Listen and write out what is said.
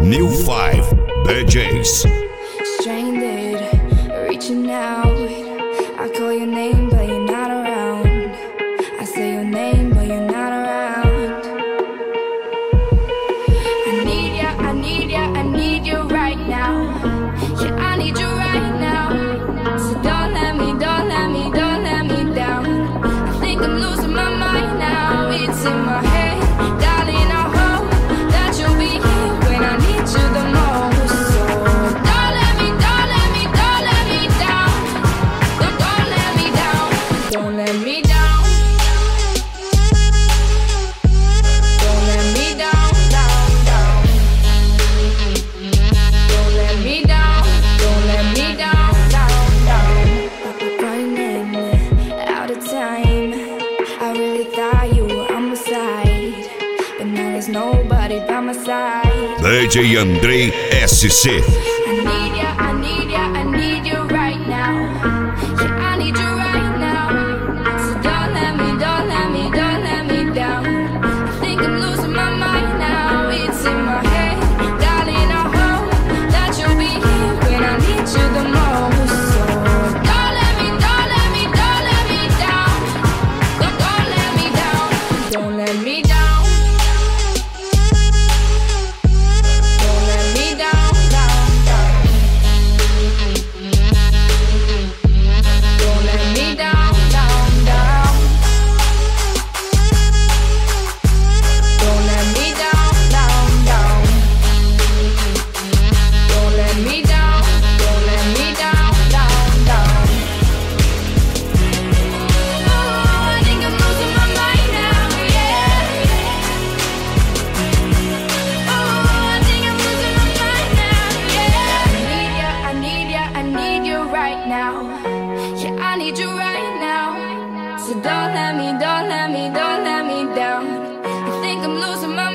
New 5 DJs. Stranded, reaching out. I call your name, but you're not around. I say your name, but you're not around. I need ya, I need ya, I need you right now. Yeah, I need you right now. So don't let me, don't let me, don't let me down. I think I'm losing my mind now. It's in my head, darling. I hope that you'll be here when I need you the most. So don't let me, don't let me, don't let me down. Don't let me down. Don't let me down. Don't let me down, down, down. Don't let me down. Don't let me down, down, down. Running out of time. I really thought you were on my side, but now there's nobody by my side. DJ Andrei SC. I need ya, I need ya, I need you right now. Yeah, I need you right now. So don't let me, don't let me, don't let me down. I think I'm losing my mind now. It's in my head, darling. I hope that you'll be here when I need you the most. So don't let me, don't let me, don't let me down. Don't let me down. Don't let me down. Don't let me down, down, down. Don't let me down, down, down. Don't let me down, down, down. Don't let me down, don't let me down, down, down. Oh, I think I'm losing my mind now, yeah. Oh, I think I'm losing my mind now, yeah. I need ya, I need you right now. Yeah, I need you right now. So don't let me, don't let me, don't let me down. I think I'm losing my